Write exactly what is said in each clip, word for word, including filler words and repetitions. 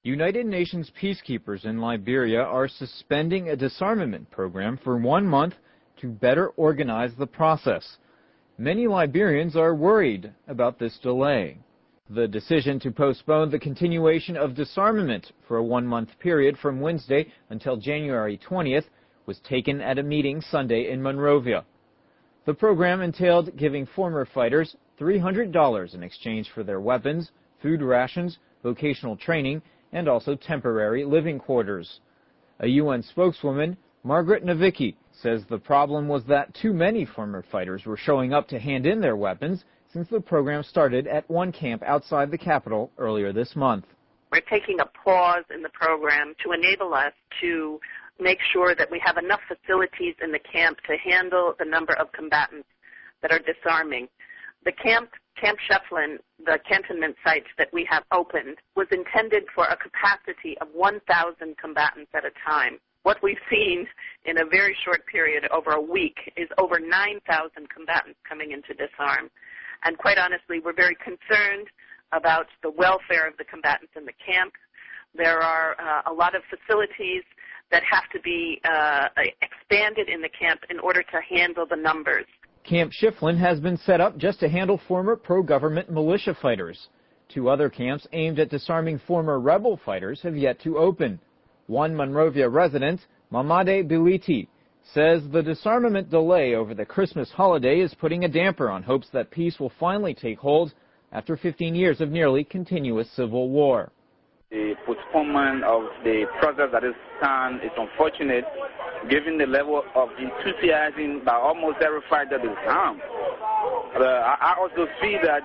United Nations peacekeepers in Liberia are suspending a disarmament program for one month to better organize the process. Many Liberians are worried about this delay. The decision to postpone the continuation of disarmament for a one-month period from Wednesday until January twentieth was taken at a meeting Sunday in Monrovia. The program entailed giving former fighters three hundred dollars in exchange for their weapons, food rations, vocational training, and also temporary living quarters. A U N spokeswoman, Margaret Navicki, says the problem was that too many former fighters were showing up to hand in their weapons since the program started at one camp outside the capital earlier this month. We're taking a pause in the program to enable us to make sure that we have enough facilities in the camp to handle the number of combatants that are disarming. The camp, Camp Shefflin, the cantonment site that we have opened, was intended for a capacity of one thousand combatants at a time. What we've seen in a very short period, over a week, is over nine thousand combatants coming in to disarm. And quite honestly, we're very concerned about the welfare of the combatants in the camp. There are uh, a lot of facilities that have to be uh, expanded in the camp in order to handle the numbers. Camp Shefflin has been set up just to handle former pro-government militia fighters. Two other camps aimed at disarming former rebel fighters have yet to open. One Monrovia resident, Mamade Biliti, says the disarmament delay over the Christmas holiday is putting a damper on hopes that peace will finally take hold after fifteen years of nearly continuous civil war. The postponement of the process at this time is unfortunate, given the level of enthusiasm by almost every fighter that is harmed. Uh, I also see that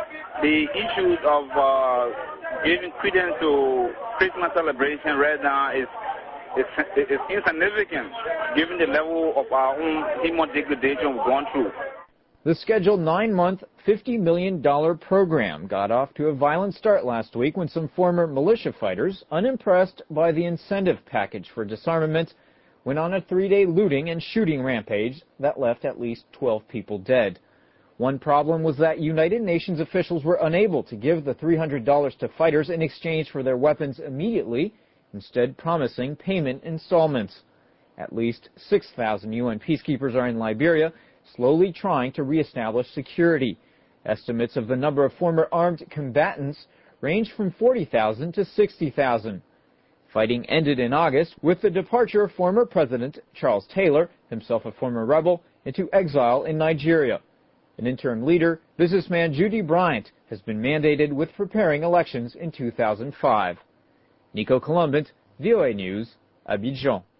the issues of uh, giving credence to Christmas celebration right now is, is, is insignificant, given the level of our own human degradation we've gone through. The scheduled nine-month, fifty million dollar program got off to a violent start last week when some former militia fighters, unimpressed by the incentive package for disarmament, went on a three-day looting and shooting rampage that left at least twelve people dead. One problem was that United Nations officials were unable to give the three hundred dollars to fighters in exchange for their weapons immediately, instead promising payment installments. At least six thousand U N peacekeepers are in Liberia, slowly trying to reestablish security. Estimates of the number of former armed combatants range from forty thousand to sixty thousand. Fighting ended in August with the departure of former President Charles Taylor, himself a former rebel, into exile in Nigeria. An interim leader, businessman Judy Bryant, has been mandated with preparing elections in two thousand five. Nico Columbant, V O A News, Abidjan.